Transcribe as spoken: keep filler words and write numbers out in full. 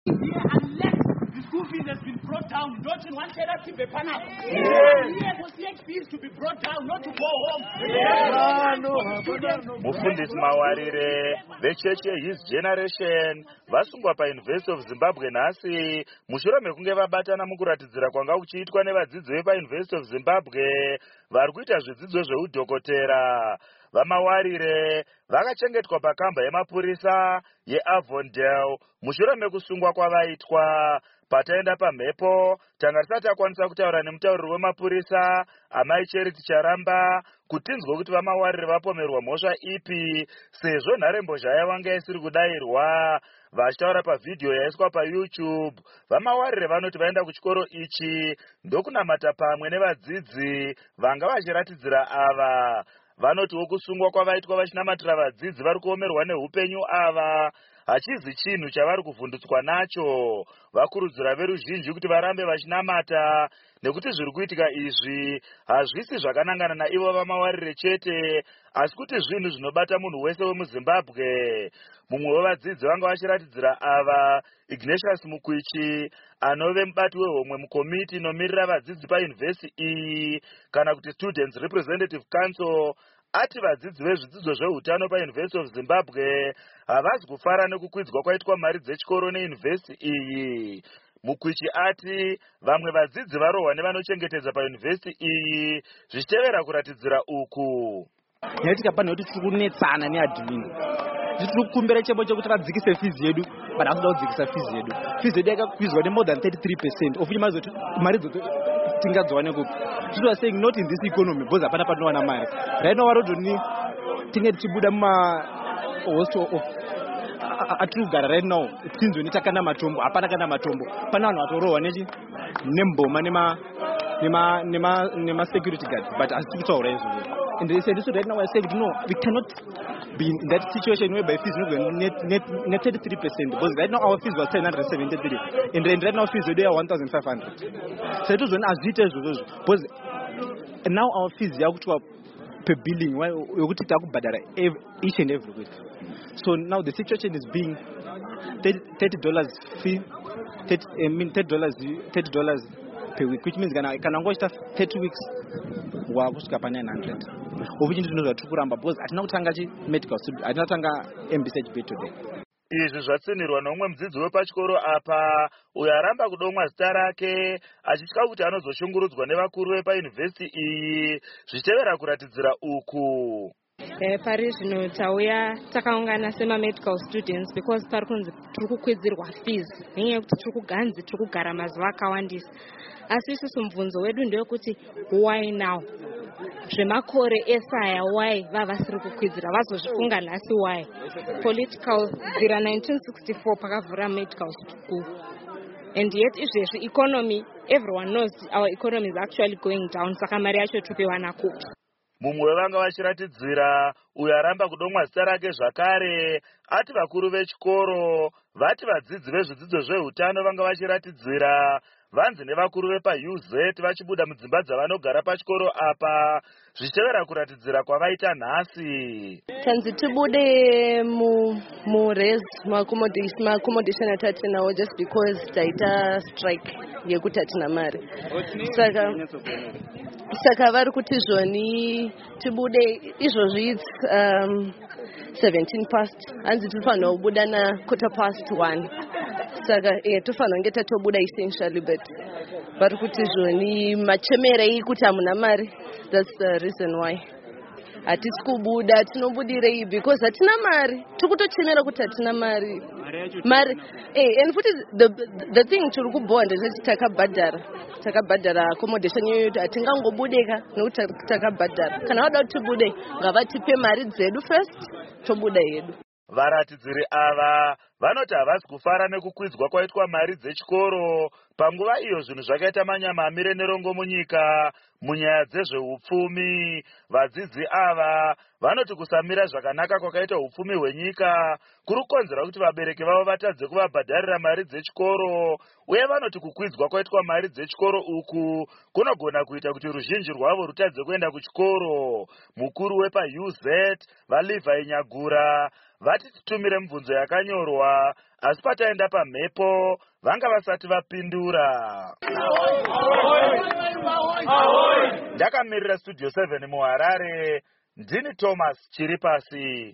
Unless the school fees has been brought down, don't you want to keep a panel? Here for C H fees to be brought down, not to go home. Mufundisi Mawarire vecheche His Generation vasungwa paUniversity of Zimbabwe nhasi mushure mekunge vabatana mukuratidzira kwanga kuchiitwa nevadzidzi vepaUniversity of Zimbabwe vari kuita zvidzidzo zveudhokotera. VaMawarire vakachengetwa pakamba yemapurisa yeAvondale mushure mekusungwa kwavaitwa. Pataenda pamhepo tanga tisati takwanisa kutaura nemutauriri wemapurisa Amai Charity Charamba kuti tinzwe kuti VaMawarire vapomerwa mhosva ipi sezvo nharembozha yavanga isiri kudayirwa. Vachitaura pavhidhiyo yaiswa paYouTube, VaMawarire vanoti vaenda kuchikoro ichi ndokunamata pamwe nevadzidzi vanga vachiratidzira ava. Vanotiwo kusungwa kwavaitwa vachinamatira vadzidzi vari kuomerwa neupenyu ava hachizi chinhu chavari kuvhundutswa nacho. Vakurudzira veruzhinji kuti varambe vachinamata nekuti zviri kuitika izvi hazvisi zvakanangana naivo VaMawarire chete asi kuti zvinhu zvinobata munhu wese wemuZimbabwe. Mumwe wevadzidzi vanga vachiratidzira ava Ignatius Mukwichi anove mubati wehomwe mukomiti inomirira vadzidzi paUniversity iyi kana kuti Students Representative Council ati vadzidzi vezvidzidzo zveutano paUniversity of Zimbabwe havazi kufara nekukwidzwa kwaitwa mari dzechikoro neUniversity iyi. Mukwichi ati vamwe vadzidzi varohwa nevanochengetedza paUniversity iyi zvichitevera kuratidzira uku. Yatika pano kuti tiri kunetsana neadmin. Tiri kukumbira chembo chekuti vadzikise fees yedu, but havasida kudzikisa fees yedu. Fees yedu yakakwidzwa ne more than thirty-three percent of which mari dzoto tingadzowane kupi. People are saying not in this economy because hapana panowana mari. Right now varotoni tinge tichibuda muma hostel of atirikugara right now tinzwe netakana matombo hapana kana matombo. Pana vanhu vatorohwa nechi nemboma nema nema nema nema security guards but hasisi kutaura izvozvo. And they said, so right now I said, no, we cannot be in that situation whereby fees are net, net, net thirty-three percent. Because right now our fees was ten seventy-three. And then right now fees are one thousand five hundred. So it was when I was details. Because now our fees are per billing, each and every week. So now the situation is being thirty dollars fee, thirty, I mean thirty dollars, thirty dollars per week, which means can I can go thirty weeks. Wakusvika pa nine hundred. Obviously ndino zvaturamba because atina kutanga chi medical student, atina kutanga M B C H B today. Izvi zvatsinirwa nomwe mudzidzi wepachikoro apa uyo aramba kudomwa zita rake achitya kuti anozoshungurudzwa nevakuru vepaUniversity iyi zvichitevera kuratidzira uku. Eh, pari zvino tauya takaungana sema medical students because pari kunzi tiri kukwidzirwa fees nenyaya yekuti tiri kuganzi tiri kugara mazuva akawandisa. Asi isusu mubvunzo wedu ndewekuti why now? Zvemakore esaya why vavasiri kukwidzira vazozvifunga nhasi why? Political bvira nineteen sixty-four pakavhura medical school. And yet izvezvi economy, everyone knows our economy is actually going down. Saka mari yacho topiwana kupi. Mumwe wevanga vachiratidzira uyo aramba kudomwa zita rake zvakare ati vakuru vechikoro vati vadzidzi vezvidzidzo zveutano vanga vachiratidzira vanzi nevakuru vepaU Z vachibuda mudzimba dzavanogara pachikoro apa zvichitevera kuratidzira kwavaita nhasi. Tanzi tibude mu mu res ma accommodation ma accommodation atatinawo just because taita strike yekuti atina mari. Saka saka vari kuti zvoni tibude izvozvi um seventeen past hanzi tifanira kubuda na quarter past one. Saka eh tifanira kunge tatobuda essentially but vari kuti zvoni machemere kuti hamuna mari. That's the reason why. Hatisi kubuda tinobudirei because hatina mari. Tikutochemera kuti hatina mari. Mari eh and futi the the thing tiri kubonda ndechiti takabhadhara. Takabhadhara accommodation yedu hatingangobudeka nokuti takabhadhara. Kana vada kuti tibude ngavatipe mari dzedu first tobuda yedu. Varatidziri ava vanoti havasi kufara nekukwidzwa kwaitwa mari dzechikoro panguva iyo zvinhu zvakaita manyama amire nerongo munyika munyaya dzezveupfumi. Vadzidzi ava vanoti kusamira zvakanaka kwakaita upfumi hwenyika kuri kukonzera kuti vabereki vavo vatadze kuvabhadharira mari dzechikoro uye vanoti kukwidzwa kwaitwa mari dzechikoro uku kunogona kuita kuti ruzhinji rwavo rutadze kuenda kuchikoro. Mukuru wepaU Z vaLevi Nyagura vati titumire mibvunzo yakanyorwa asi pataenda pamhepo vanga vasati vapindura. Ndakamirira Studio seven muHarare, ndini Thomas Chiripasi.